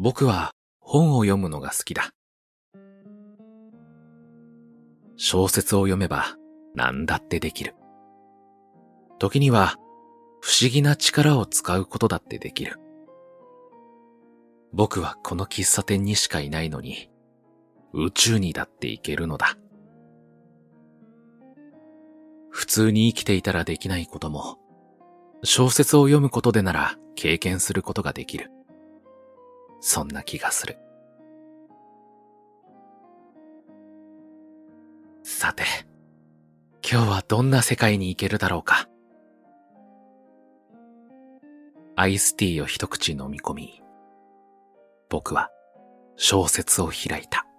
僕は本を読むのが好きだ。小説を読めば何だってできる。時には不思議な力を使うことだってできる。僕はこの喫茶店にしかいないのに、宇宙にだって行けるのだ。普通に生きていたらできないことも、小説を読むことでなら経験することができる。そんな気がする。さて、今日はどんな世界に行けるだろうか。アイスティーを一口飲み込み、僕は小説を開いた。